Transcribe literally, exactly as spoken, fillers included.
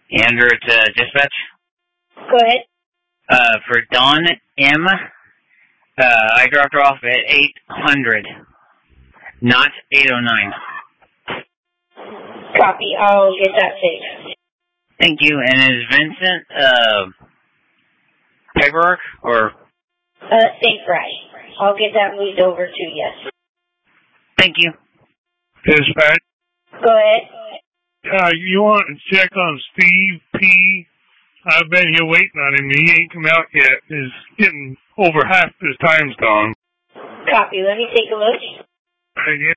Andrew, it's uh, dispatch. Go ahead. Uh, for Dawn M, uh, I dropped her off at eight hundred, not eight oh nine. Copy. I'll get that fixed. Thank you. And is Vincent, uh, paperwork, or? Uh, safe ride. I'll get that moved over to you. Thank you. Dispatch. Go ahead. Uh, you want to check on Steve P? I've been here waiting on him. He ain't come out yet. He's getting over half his time's gone. Copy. Let me take a look. Uh, yeah.